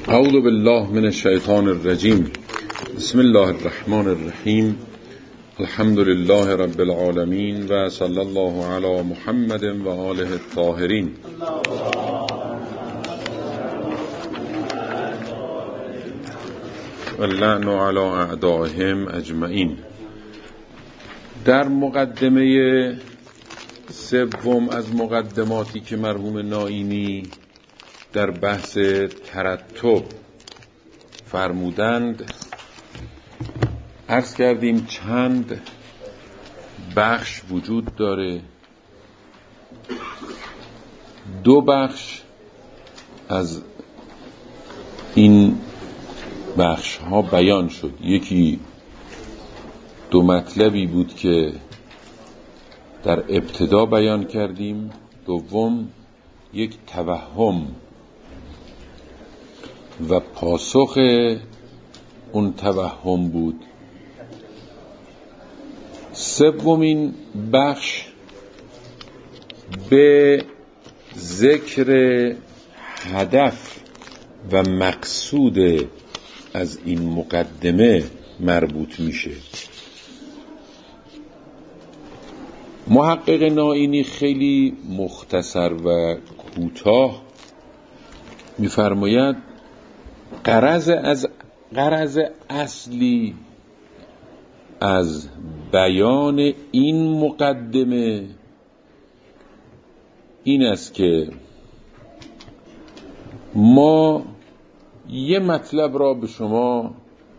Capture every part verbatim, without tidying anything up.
اعوذ بالله من الشیطان الرجیم. بسم الله الرحمن الرحیم. الحمد لله رب العالمین و صلی الله علی محمد و آله الطاهرین. و اللعن علی اعدائهم اجمعین. در مقدمه سوم از مقدماتی که مرحوم نائینی در بحث ترتب فرمودند عرض کردیم چند بخش وجود داره. دو بخش از این بخش ها بیان شد. یکی دو مطلبی بود که در ابتدا بیان کردیم، دوم یک توهم و پاسخ اون توهم بود. سومین بخش به ذکر هدف و مقصود از این مقدمه مربوط میشه. محقق نائینی خیلی مختصر و کوتاه می‌فرماید غرض از غرض اصلی از بیان این مقدمه این است که ما یه مطلب را به شما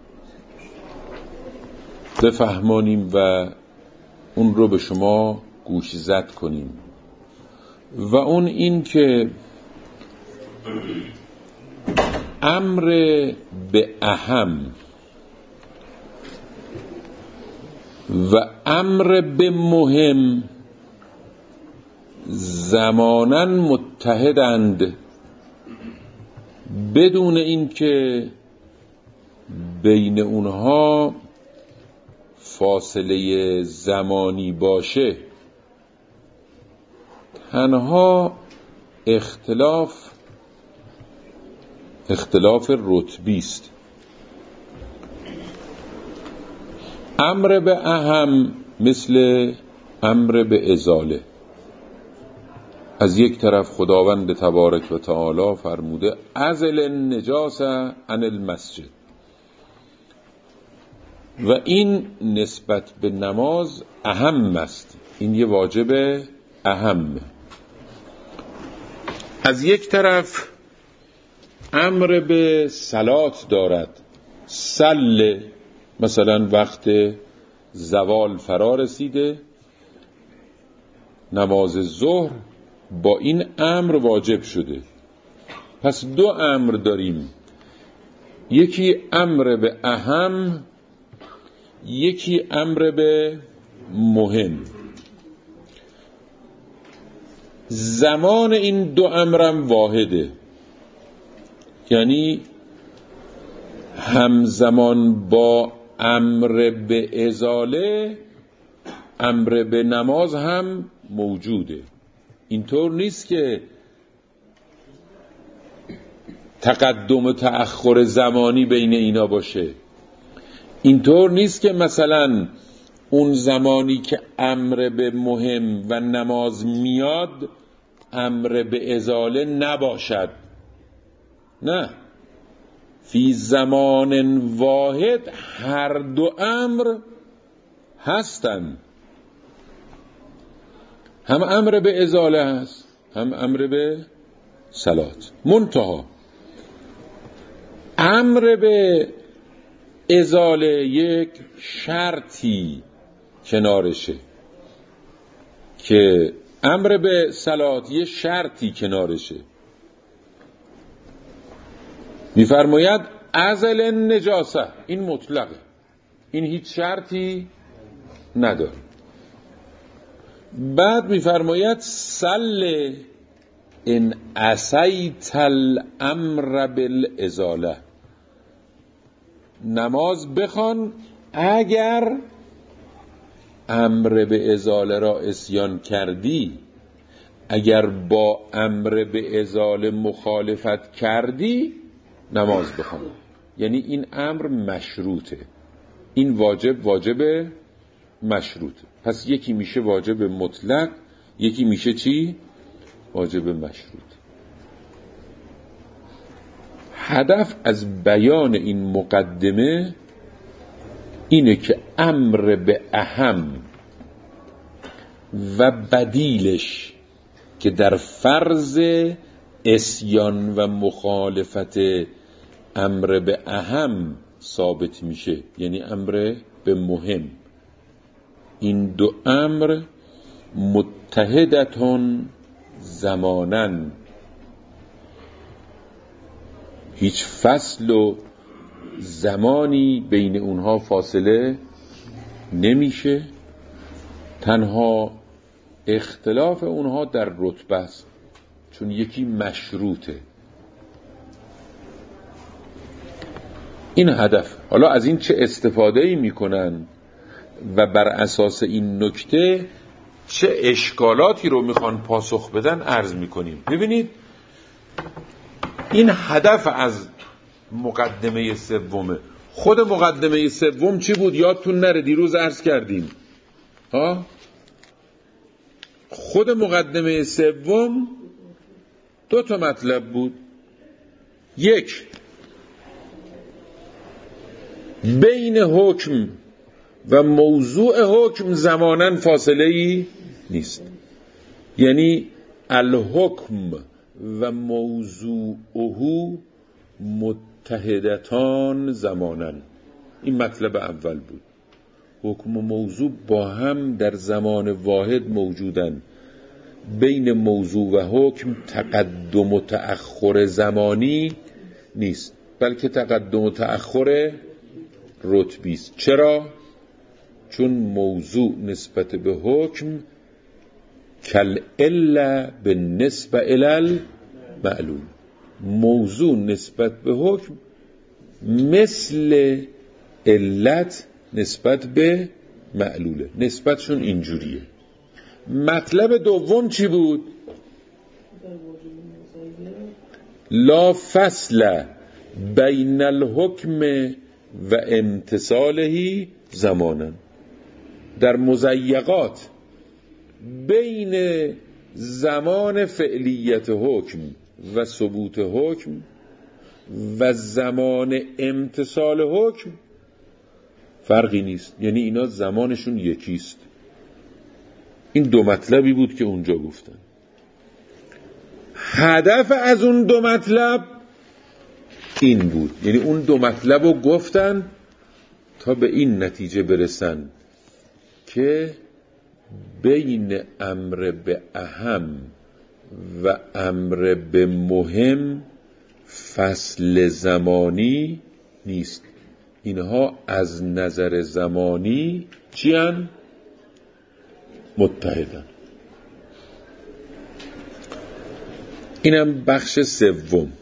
بفهمانیم و اون رو به شما گوش زد کنیم، و اون این که امر به اهم و امر به مهم زماناً متحدند، بدون این که بین اونها فاصله زمانی باشه. تنها اختلاف اختلاف رتبی است. امر به اهم مثل امر به ازاله. از یک طرف خداوند تبارک و تعالی فرموده ازل النجاس عن المسجد، و این نسبت به نماز اهم است. این یه واجب اهم. از یک طرف امر به صلات دارد. صل، مثلا وقت زوال فرا رسیده، نماز ظهر با این امر واجب شده. پس دو امر داریم، یکی امر به اهم، یکی امر به مهم. زمان این دو امرم واحده، یعنی همزمان با امر به ازاله امر به نماز هم موجوده. اینطور نیست که تقدم و تأخر زمانی بین اینا باشه. اینطور نیست که مثلا اون زمانی که امر به مهم و نماز میاد امر به ازاله نباشد. نه، فی زمان واحد هر دو امر هستن. هم امر به ازاله هست، هم امر به صلات. منتها امر به ازاله یک شرطی کنارشه، که امر به صلات یک شرطی کنارشه. میفرماید ازل النجاسه، این مطلقه، این هیچ شرطی نداره. بعد میفرماید صل ان عصیت الامر بالازاله، نماز بخوان اگر امر به ازاله را عصیان کردی. اگر با امر به ازاله مخالفت کردی نماز بخوان. یعنی این امر مشروطه، این واجب واجب مشروطه. پس یکی میشه واجب مطلق، یکی میشه چی؟ واجب مشروط. هدف از بیان این مقدمه اینه که امر به اهم و بدیلش که در فرض عصیان و مخالفت امر به اهم ثابت میشه، یعنی امر به مهم، این دو امر متحدتون زمانن، هیچ فصل و زمانی بین اونها فاصله نمیشه، تنها اختلاف اونها در رتبه است، چون یکی مشروطه. این هدف. حالا از این چه استفاده‌ای میکنن و بر اساس این نکته چه اشکالاتی رو میخوان پاسخ بدن عرض میکنیم. ببینید این هدف از مقدمه سومه. خود مقدمه سوم چی بود؟ یادتون نره دیروز عرض کردیم ها؟ خود مقدمه سوم دو تا مطلب بود. یک، بین حکم و موضوع حکم زماناً فاصله ای نیست، یعنی الحکم و موضوعه متحدتان زماناً. این مطلب اول بود. حکم و موضوع با هم در زمان واحد موجودن. بین موضوع و حکم تقدم و تأخر زمانی نیست، بلکه تقدم و تأخر رتبی است. چرا؟ چون موضوع نسبت به حکم کل الا به نسبه الی معلوم. موضوع نسبت به حکم مثل علت نسبت به معلوله، نسبتشون اینجوریه. مطلب دوم چی بود؟ لا فصل بین الحکم و امتصاله زمانا. در مضیقات بین زمان فعلیت حکم و ثبوت حکم و زمان امتصال حکم فرقی نیست، یعنی اینا زمانشون یکیست. این دو مطلبی بود که اونجا گفتن. هدف از اون دو مطلب این بود، یعنی اون دو مطلب رو گفتن تا به این نتیجه برسن که بین امر به اهم و امر به مهم فصل زمانی نیست. اینها از نظر زمانی چی هن؟ متحدن. اینم بخش سوم،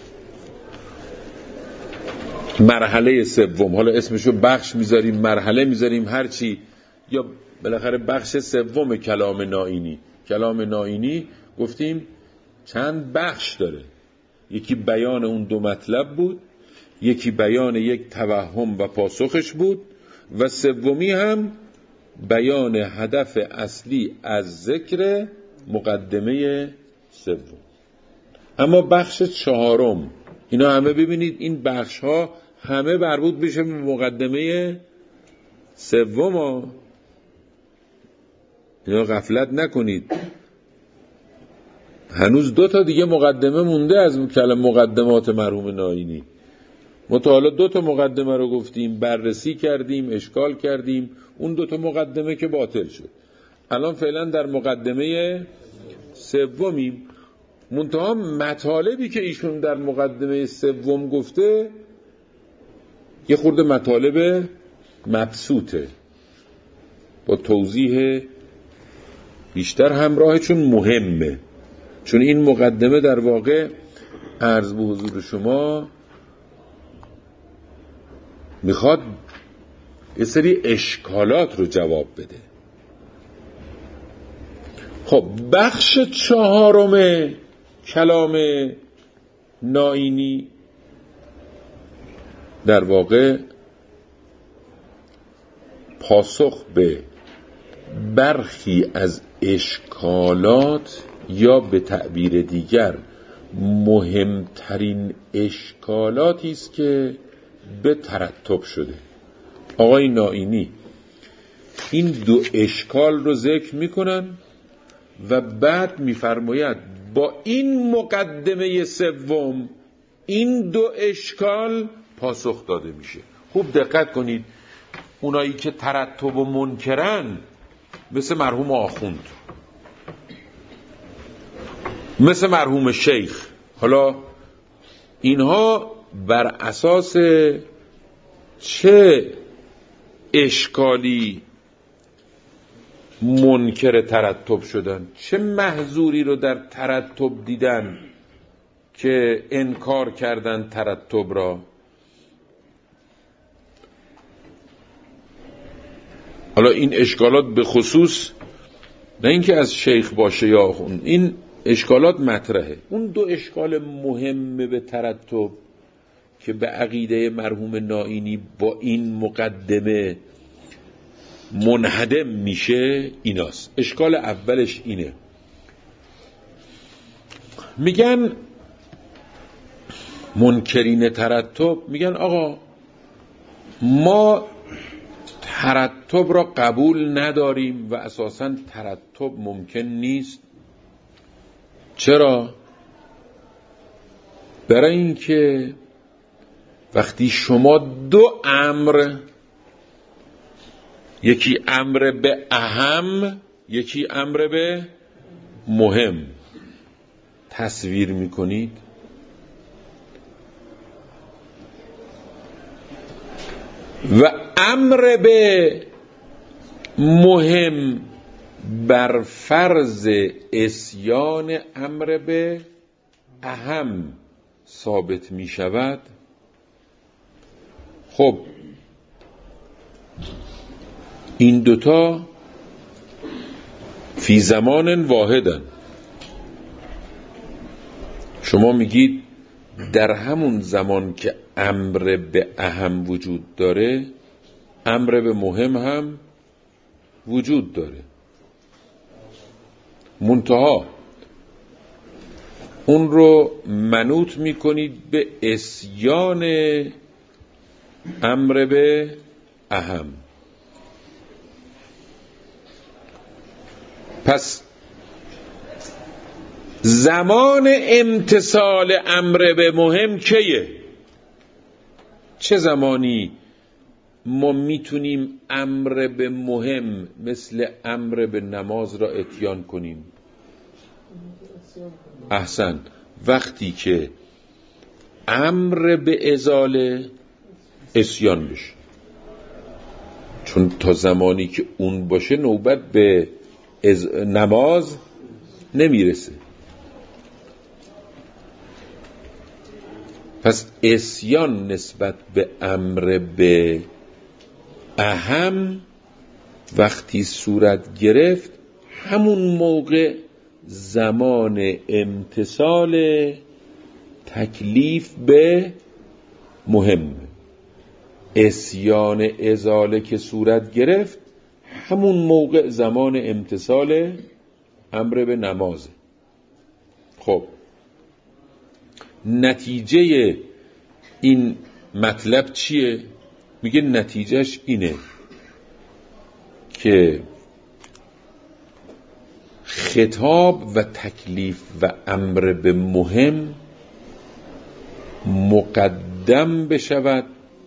مرحله سوم. حالا اسمشو بخش میذاریم، مرحله میذاریم، هرچی، یا بالاخره بخش سوم کلام نائینی. کلام نائینی گفتیم چند بخش داره. یکی بیان اون دو مطلب بود، یکی بیان یک توهم و پاسخش بود، و سومی هم بیان هدف اصلی از ذکر مقدمه سوم. اما بخش چهارم، اینا همه ببینید این بخش ها همه مربوط میشه به مقدمه سوم ها. اینا غفلت نکنید، هنوز دو تا دیگه مقدمه مونده از کلام مقدمات مرحوم نائینی. ما تا حالا دو تا مقدمه رو گفتیم، بررسی کردیم، اشکال کردیم، اون دو تا مقدمه که باطل شد. الان فعلا در مقدمه سومیم. منتها مطالبی که ایشون در مقدمه سوم گفته یه خورده مطالب مبسوطه، با توضیح بیشتر همراه، چون مهمه. چون این مقدمه در واقع عرض به حضور شما میخواد یه سری اشکالات رو جواب بده. خب بخش چهارم کلام نائینی در واقع پاسخ به برخی از اشکالات یا به تعبیر دیگر مهمترین اشکالاتی است که به ترتب شده. آقای نائینی این دو اشکال رو ذکر میکنن و بعد میفرماید با این مقدمه سوم این دو اشکال پاسخ داده میشه. خوب دقت کنید، اونایی که ترتب و منکرن مثل مرحوم آخوند، مثل مرحوم شیخ، حالا اینها بر اساس چه اشکالی منکر ترتب شدن؟ چه محظوری رو در ترتب دیدن که انکار کردن ترتب را؟ حالا این اشکالات به خصوص نه اینکه از شیخ باشه یا آخوند، این اشکالات مطرحه. اون دو اشکال مهم به ترتب که به عقیده مرحوم نائینی با این مقدمه منهدم میشه ایناست. اشکال اولش اینه، میگن منکرین ترتب میگن آقا ما ترتب را قبول نداریم و اساساً ترتب ممکن نیست. چرا؟ برای اینکه وقتی شما دو امر، یکی امر به اهم یکی امر به مهم تصویر میکنید، و امر به مهم بر فرض عصیان امر به اهم ثابت می شود، خب این دوتا فی زمان واحدن. شما میگید در همون زمان که امر به اهم وجود داره امر به مهم هم وجود داره، منتها اون رو منوط میکنید به عصیان امر به اهم. پس زمان امتثال امر به مهم کیه؟ چه زمانی ما میتونیم امر به مهم مثل امر به نماز را اتیان کنیم؟ احسن، وقتی که امر به ازاله عصیان بشه، چون تا زمانی که اون باشه نوبت به نماز نمیرسه. پس عصیان نسبت به امر به اهم وقتی صورت گرفت همون موقع زمان امتثال تکلیف به مهم، عصیان ازاله که صورت گرفت همون موقع زمان امتثال امر به نمازه. خب نتیجه این مطلب چیه؟ میگه نتیجهش اینه که خطاب و تکلیف و امر به مهم مقدم بشود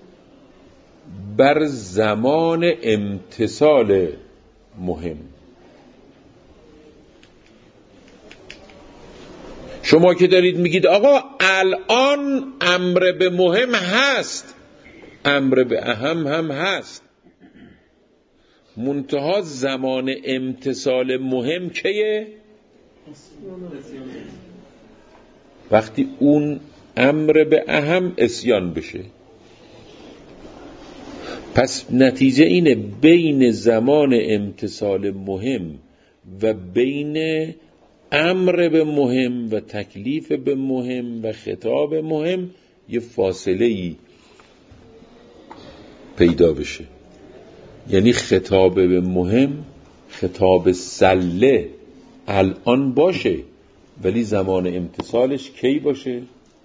بر زمان امتثال مهم. شما که دارید میگید آقا الان امر به مهم هست، امر به اهم هم هست، منتها زمان امتثال مهم کیه؟ وقتی اون امر به اهم عصیان بشه. پس نتیجه اینه بین زمان امتثال مهم و بین امر به مهم و تکلیف به مهم و خطاب مهم یه فاصله ای پیدا بشه. یعنی خطاب به مهم، خطاب سله الان باشه، ولی زمان امتصالش کی باشه؟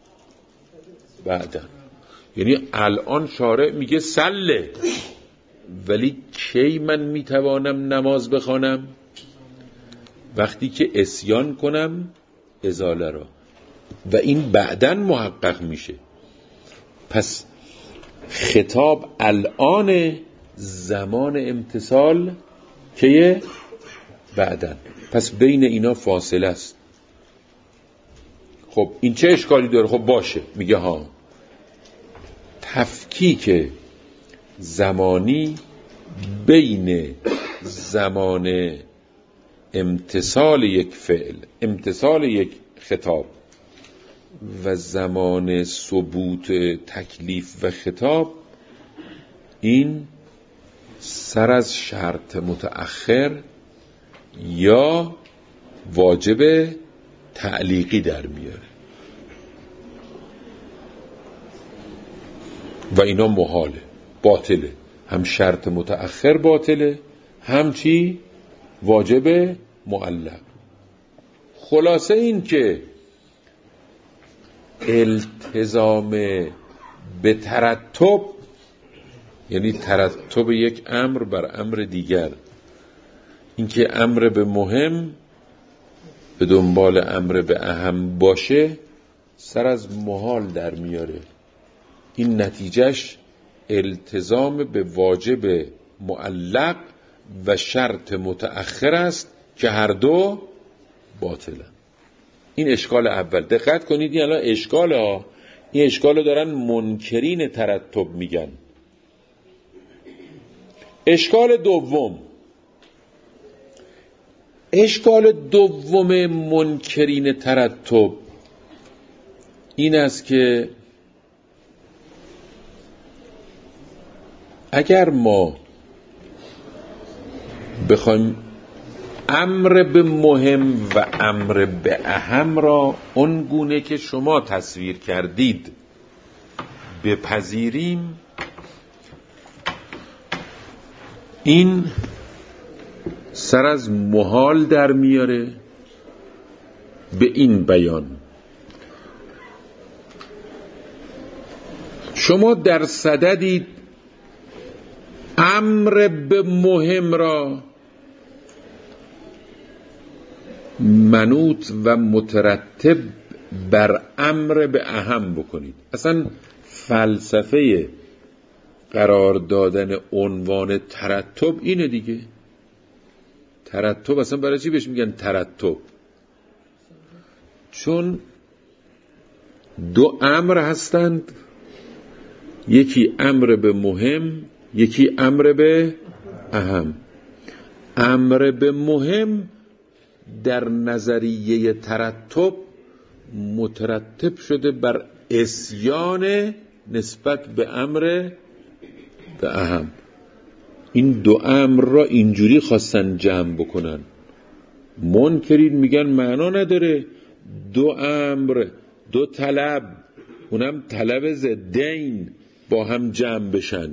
بعدن. یعنی الان شارع میگه سله، ولی کی من میتوانم نماز بخوانم؟ وقتی که عصیان کنم ازاله را، و این بعدن محقق میشه. پس خطاب الان، زمان امتصال که بعدن، پس بین اینا فاصله است. خب این چه اشکالی داره؟ خب باشه، میگه ها تفکیک زمانی بین زمان امتصال یک فعل، امتصال یک خطاب، و زمان ثبوت تکلیف و خطاب، این سر از شرط متأخر یا واجب تعلیقی در میاره و اینا محاله، باطله. هم شرط متأخر باطله، هم چی؟ واجب معلق. خلاصه این که التزام به ترتب، یعنی ترتب یک امر بر امر دیگر، اینکه امر به مهم به دنبال امر به اهم باشه، سر از محال در میاره. این نتیجهش التزام به واجب معلق و شرط متأخر است که هر دو باطلن. این اشکال اول. دقت کنید، این الان اشکال ها، این اشکال رو دارن منکرین ترتب میگن. اشکال دوم، اشکال دوم منکرین ترتب این است که اگر ما بخوایم امر به مهم و امر به اهم را اون گونه که شما تصویر کردید بپذیریم، این سر از محال در میاره به این بیان. شما در صددید امر به مهم را منوط و مترتب بر امر به اهم بکنید. اصلا فلسفه قرار دادن عنوان ترتب اینه دیگه. ترتب اصلا برای چی بهش میگن ترتب؟ چون دو امر هستند، یکی امر به مهم، یکی امر به اهم. امر به مهم در نظریه ترتب مترتب شده بر عصیان نسبت به امر به اهم. این دو امر را اینجوری خواستن جمع بکنن. منکرین میگن معنا نداره دو امر، دو طلب، اونم طلب ضدین با هم جمع بشن.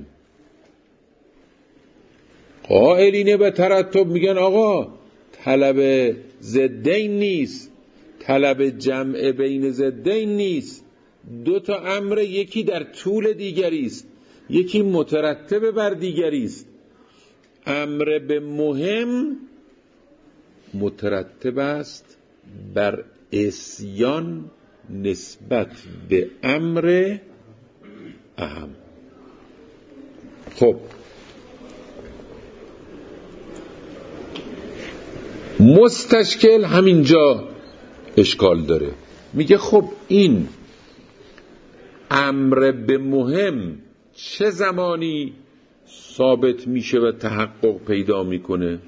قائلین به ترتب میگن آقا طلب ضدین نیست، طلب جمع بین ضدین نیست، دو تا امر یکی در طول دیگری است، یکی مترتب بر دیگری است. امر به مهم مترتب است بر عصیان نسبت به امر اهم. خب مستشکل همینجا اشکال داره. میگه خب این امر به مهم چه زمانی ثابت میشه و تحقق پیدا میکنه؟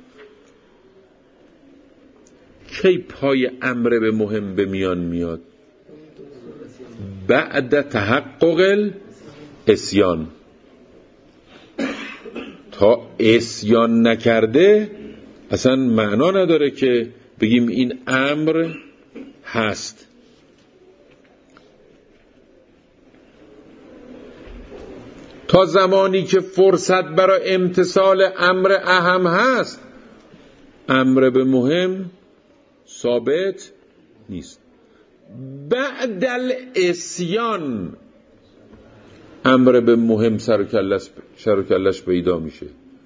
کی پای امر به مهم به میان میاد؟ بعد تحقق العصیان. تا عصیان نکرده اصلا معنا نداره که بگیم این امر هست. تا زمانی که فرصت برای امتثال امر اهم هست امر به مهم ثابت نیست. بعد الاسیان امر به مهم سر و کلش پیدا میشه.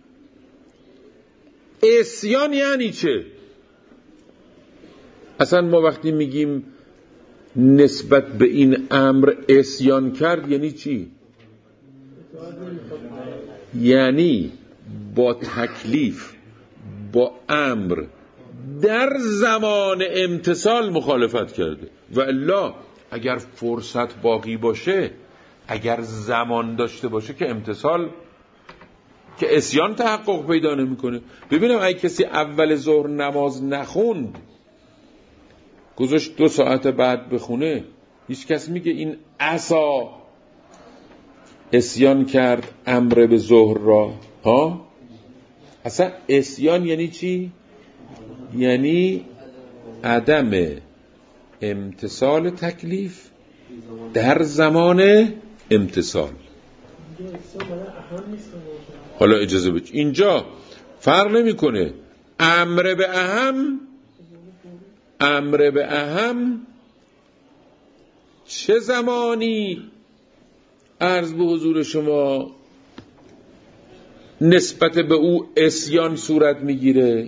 اسیان یعنی چه؟ اصلا ما وقتی میگیم نسبت به این امر اسیان کرد یعنی چی؟ یعنی با تکلیف با امر در زمان امتثال مخالفت کرده. و الا اگر فرصت باقی باشه، اگر زمان داشته باشه که امتثال که اسیان تحقق پیدا نمیکنه. ببینم اگه کسی اول ظهر نماز نخوند گذاشت دو ساعت بعد بخونه، هیچ کس میگه این عصا اسیان کرد امر به ظهر را؟ ها؟ اصلا اسیان یعنی چی؟ یعنی عدم امتثال تکلیف در زمان امتثال. حالا اجازه بچ اینجا فرق نمیکنه امر به اهم امر به اهم چه زمانی عرض به حضور شما نسبت به او اسیان صورت میگیره؟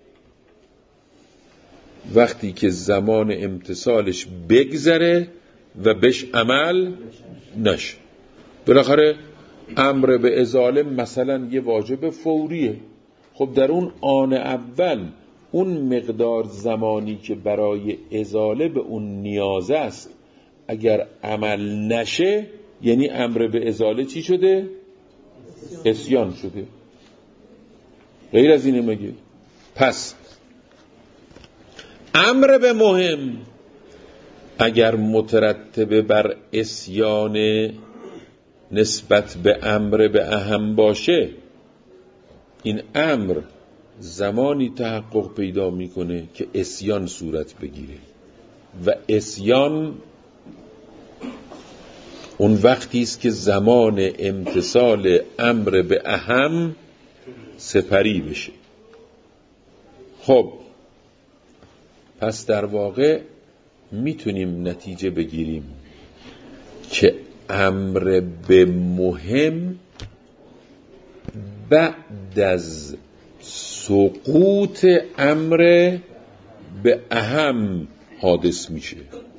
وقتی که زمان امتثالش بگذره و بهش عمل نشه. بالاخره امر به ازاله مثلا یه واجب فوریه، خب در اون آن اول اون مقدار زمانی که برای ازاله به اون نیاز است اگر عمل نشه یعنی امر به ازاله چی شده؟ اسیان شده. غیر از اینه مگه؟ پس امر به مهم اگر مترتب بر اسیان نسبت به امر به اهم باشه، این امر زمانی تحقق پیدا میکنه که اسیان صورت بگیره و اسیان اون وقتی است که زمان امتثال امر به اهم سپری بشه. خب پس در واقع میتونیم نتیجه بگیریم که امر به مهم بعد از سقوط امر به اهم حادث میشه،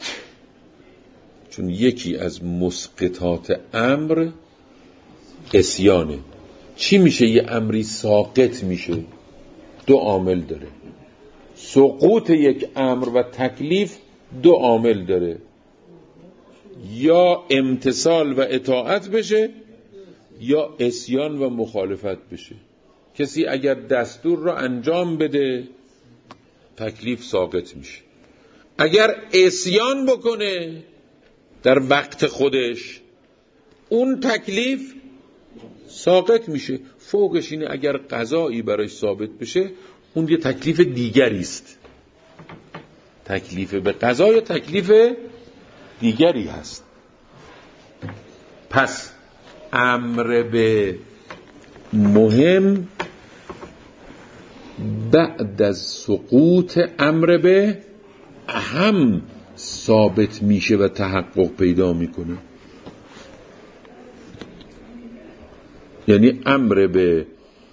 چون یکی از مسقطات امر اسیانه. چی میشه یه امری ساقط میشه؟ دو عامل داره. سقوط یک امر و تکلیف دو عامل داره، یا امتثال و اطاعت بشه یا اسیان و مخالفت بشه. کسی اگر دستور را انجام بده تکلیف ساقط میشه، اگر اسیان بکنه در وقت خودش اون تکلیف ساقط میشه. فوقش اینه اگر قضایی برای ثابت بشه اون یه تکلیف دیگری است. تکلیف به قضا یا تکلیف دیگری هست. پس امر به مهم بعد از سقوط امر به اهم ثابت میشه و تحقق پیدا میکنه. یعنی امر به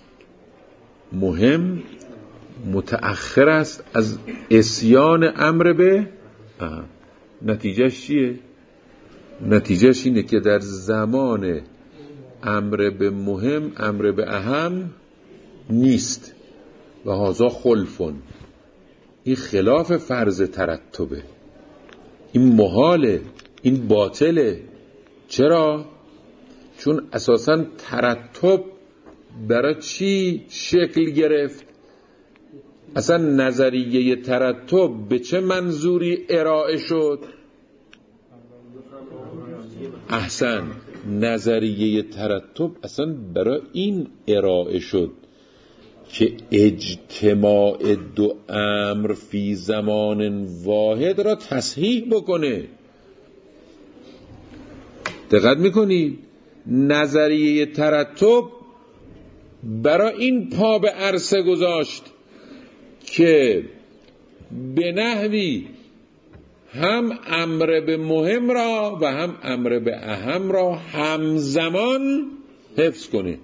مهم متأخر است از اسیان امر به اهم. نتیجهش چیه؟ نتیجهش اینه که در زمان امر به مهم امر به اهم نیست و هذا خلفون. این خلاف فرض ترتبه، این محاله، این باطله. چرا؟ چون اساساً ترتب برای چی شکل گرفت؟ اصلا نظریه ترتب به چه منظوری ارائه شد؟ احسن، نظریه ترتب اصلا برای این ارائه شد که اجتماع دو امر فی زمان واحد را تصحیح بکنه. دقت میکنید؟ نظریه ترتب برای این پا به عرصه گذاشت که به نحوی هم امر به مهم را و هم امر به اهم را همزمان حفظ کنه.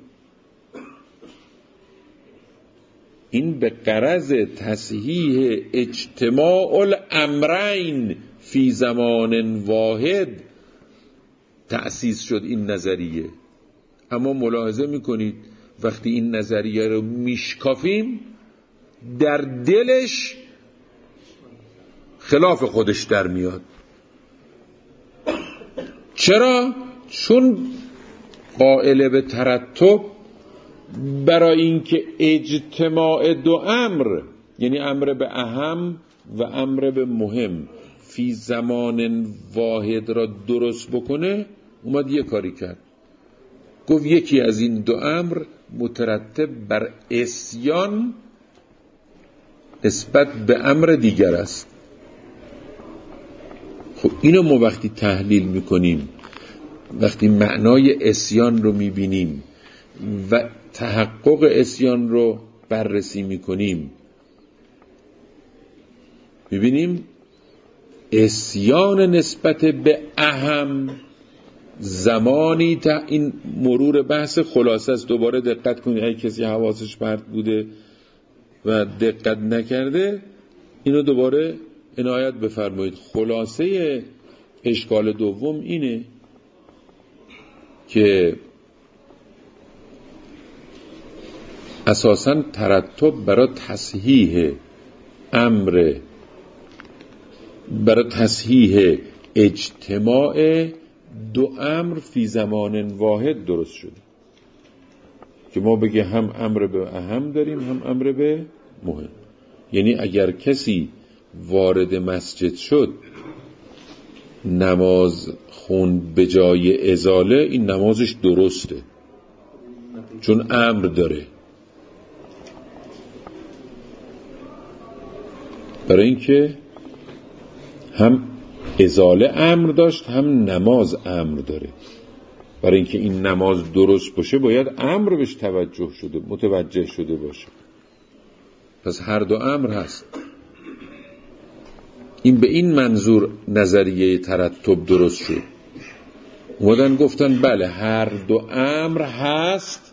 این به غرض تصحیح اجتماع الامرین فی زمان واحد تأسیس شد این نظریه. اما ملاحظه میکنید وقتی این نظریه رو میشکافیم در دلش خلاف خودش در میاد. چرا؟ چون قائل به ترتب برای اینکه اجتماع دو امر، یعنی امر به اهم و امر به مهم فی زمان واحد را درست بکنه، اومد یه کاری کرد. گفت یکی از این دو امر مترتب بر عصیان نسبت به امر دیگر است. خب اینو ما وقتی تحلیل میکنیم، وقتی معنای عصیان رو میبینیم و تحقق عصیان رو بررسی میکنیم، میبینیم عصیان نسبت به اهم زمانی تا این مرور بحث خلاصه است. دوباره دقت کنید، اگه کسی حواسش پرت بوده و دقت نکرده اینو دوباره عنایت بفرمایید. خلاصه اشکال دوم اینه که اساساً ترتب برای تصحیح امر، برای تصحیح اجتماع دو امر فی زمان واحد درست شده که ما بگه هم امر به اهم داریم هم امر به مهم. یعنی اگر کسی وارد مسجد شد نماز خوند به جای ازاله، این نمازش درسته چون امر داره. برای اینکه هم ازاله امر داشت هم نماز امر داره. برای اینکه این نماز درست باشه باید امر بهش توجه شده متوجه شده باشه. پس هر دو امر هست. این به این منظور نظریه ترتب درست شد. اومدن گفتن بله هر دو امر هست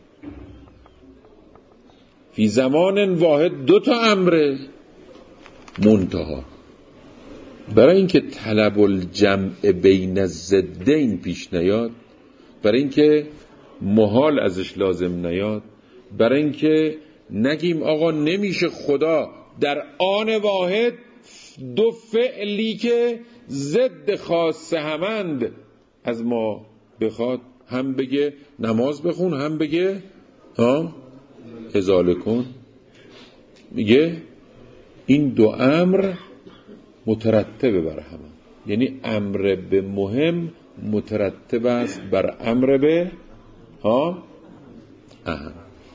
فی زمان واحد، دو تا امره منتها برای اینکه طلب الجمع بین الضدین پیش نیاد، برای اینکه محال ازش لازم نیاد، برای اینکه نگیم آقا نمیشه خدا در آن واحد دو فعلی که ضد خاص همند از ما بخواد، هم بگه نماز بخون هم بگه ها ازاله کن. میگه این دو امر مترتب بر هم، یعنی امر به مهم مترتب است بر امر به ها اهم.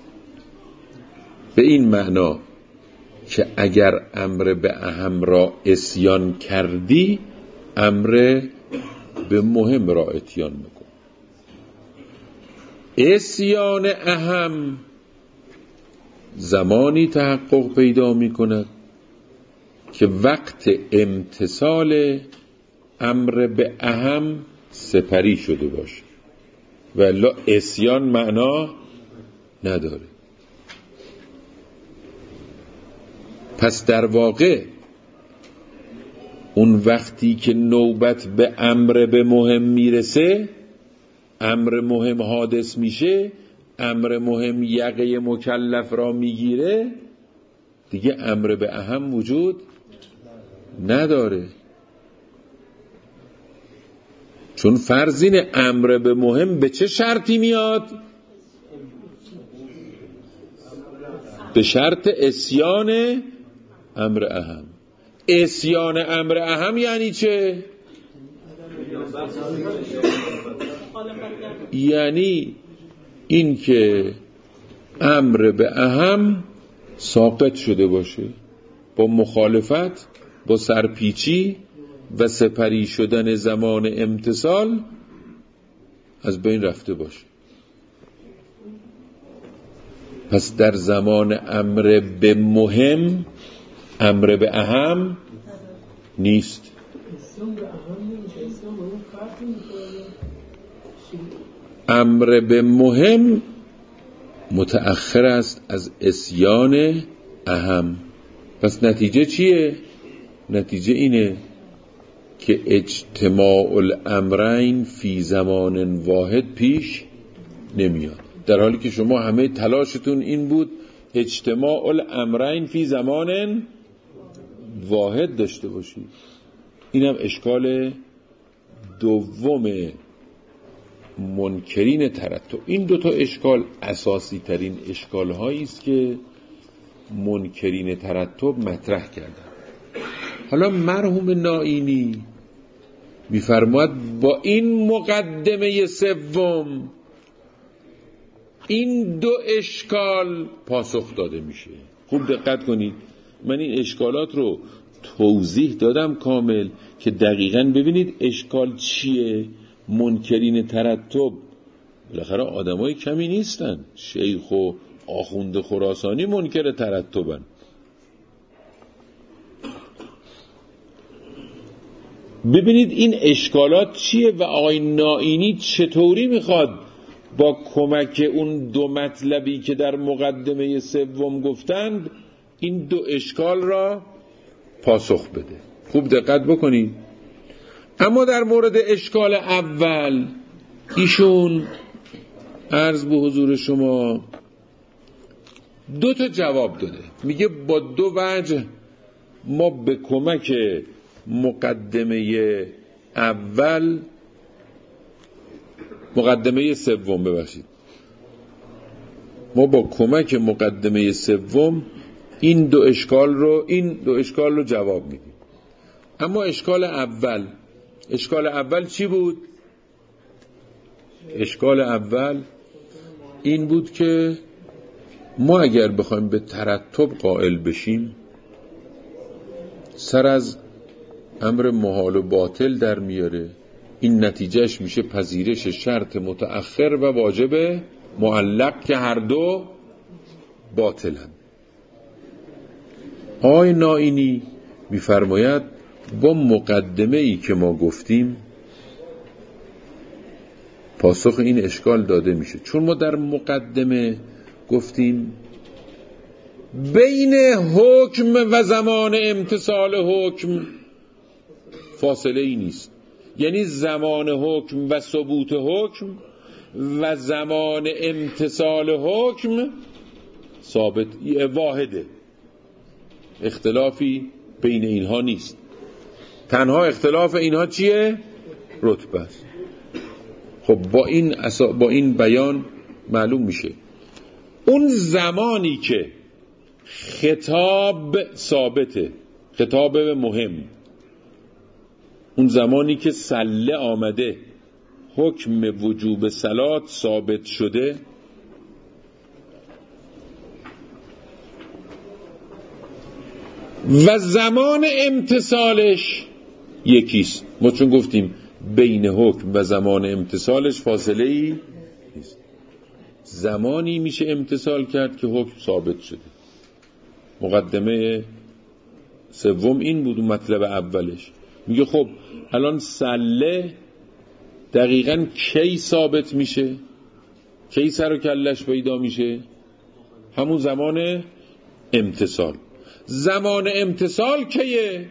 به این معنا که اگر امر به اهم را عصیان کردی امر به مهم را اتیان میکن. عصیان اهم زمانی تحقق پیدا میکند که وقت امتثال امر به اهم سپری شده باشه، ولی عصیان معنا نداره. پس در واقع اون وقتی که نوبت به امر به مهم میرسه، امر مهم حادث میشه، امر مهم یقه مکلف را میگیره، دیگه امر به اهم وجود نداره. چون فرضین امر به مهم به چه شرطی میاد؟ به شرط عصیان امر اهم. عصیان امر اهم یعنی چه؟ یعنی این که امر به اهم ساقط شده باشه با مخالفت، با سرپیچی و سپری شدن زمان امتثال، از بین رفته باشه. پس در زمان امر به مهم امر به اهم نیست. امر به مهم متأخر است از عصیان اهم. پس نتیجه چیه؟ نتیجه اینه که اجتماع الامرین فی زمان واحد پیش نمیاد، در حالی که شما همه تلاشتون این بود اجتماع الامرین فی زمان واحد داشته باشید. اینم اشکال دوم منکرین ترتب. این دوتا اشکال اساسی ترین اشکال هایی است که منکرین ترتب مطرح کردن. حالا مرحوم نائینی میفرماید با این مقدمه سوم این دو اشکال پاسخ داده میشه. خوب دقت کنید، من این اشکالات رو توضیح دادم کامل که دقیقاً ببینید اشکال چیه. منکرین ترتب بالاخره آدمای کمی نیستن، شیخ و آخوند خراسانی منکر ترتبن. ببینید این اشکالات چیه و آقای نائینی چطوری میخواد با کمک اون دو مطلبی که در مقدمه سوم گفتند این دو اشکال را پاسخ بده. خوب دقت بکنید. اما در مورد اشکال اول ایشون عرض به حضور شما دو تا جواب داده. میگه با دو وجه ما به کمک مقدمه اول مقدمه سوم ببخشید ما با کمک مقدمه سوم این دو اشکال رو این دو اشکال رو جواب میدیم. اما اشکال اول اشکال اول چی بود؟ اشکال اول این بود که ما اگر بخوایم به ترتب قائل بشیم سر از امر محال و باطل در میاره. این نتیجهش میشه پذیرش شرط متأخر و واجب معلق که هر دو باطلن. آقای نائینی میفرماید با مقدمه ای که ما گفتیم پاسخ این اشکال داده میشه. چون ما در مقدمه گفتیم بین حکم و زمان امتثال حکم فاصله ای نیست، یعنی زمان حکم و ثبوت حکم و زمان امتثال حکم ثابت واحده، اختلافی بین اینها نیست. تنها اختلاف اینها چیه؟ رتبه است. خب با این اسا... با این بیان معلوم میشه اون زمانی که خطاب ثابته، خطاب مهم، اون زمانی که سله آمده حکم وجوب صلات ثابت شده و زمان امتثالش یکیست. ما چون گفتیم بین حکم و زمان امتثالش فاصله ای نیست. زمانی میشه امتثال کرد که حکم ثابت شده. مقدمه سوم این بود، مطلب اولش. میگه خب الان سله دقیقاً کی ثابت میشه؟ کی سر و کلش پیدا میشه؟ همون زمان امتثال. زمان امتثال کیه؟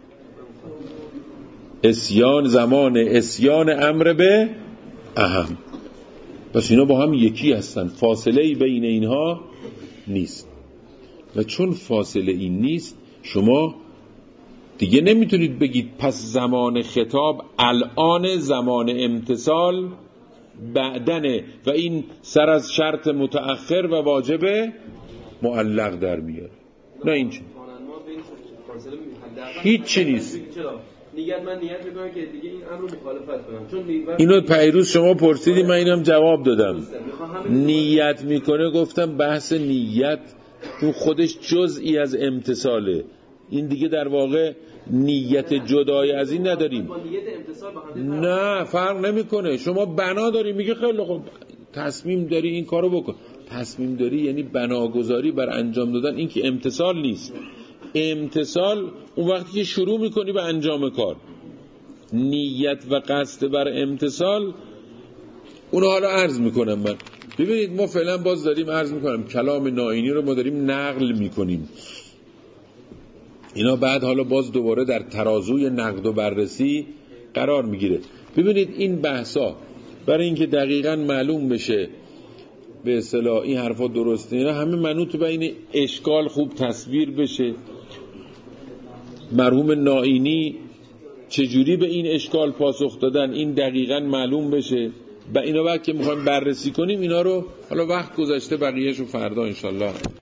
اسیان، زمان اسیان امر به اهم. پس اینا با هم یکی هستن، فاصله ای بین اینها نیست. و چون فاصله این نیست شما دیگه نمیتونید بگید پس زمان خطاب الان، زمان امتثال بعدنه و این سر از شرط متأخر و واجب معلق در میاره. نه این چی هیچ چی نیست. نیت من نیت میکنم که دیگه این امر رو مخالفت کنم. چون اینو پیروز شما پرسیدی، من اینم جواب دادم. نیت میکنه، گفتم بحث نیت اون خودش جزئی از امتثاله. این دیگه در واقع نیت جدای از این نداریم. با نیت امتثال با هم دیگه نه فرق نمیکنه. شما بنا داری میگه خیلی خوب تصمیم داری این کارو بکن. تصمیم داری یعنی بناگذاری بر انجام دادن، این که امتثال نیست. امتثال اون وقتی که شروع میکنی به انجام کار. نیت و قصد بر امتثال اونو حالا عرض میکنم من. ببینید ما فعلا باز داریم عرض میکنم کلام نائینی رو ما داریم نقل میکنیم. اینا بعد حالا باز دوباره در ترازوی نقد و بررسی قرار میگیره. ببینید این بحثا برای اینکه دقیقاً معلوم بشه به اصطلاح این حرفا درسته، اینا همه منوط به این اشکال خوب تصویر بشه. مرحوم نائینی چجوری به این اشکال پاسخ دادن این دقیقاً معلوم بشه. و اینا بعد که میخوایم بررسی کنیم اینا رو حالا وقت گذشته بقیه‌شو فردا انشالله